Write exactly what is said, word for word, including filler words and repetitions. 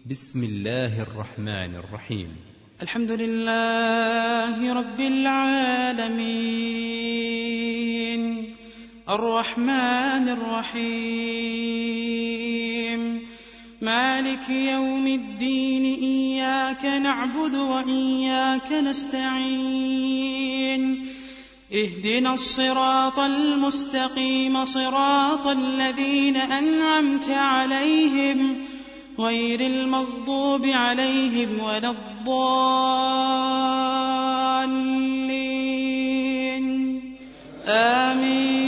بسم الله الرحمن الرحيم. الحمد لله رب العالمين الرحمن الرحيم مالك يوم الدين إياك نعبد وإياك نستعين اهدنا الصراط المستقيم صراط الذين أنعمت عليهم غير المغضوب عليهم ولا الضالين آمين.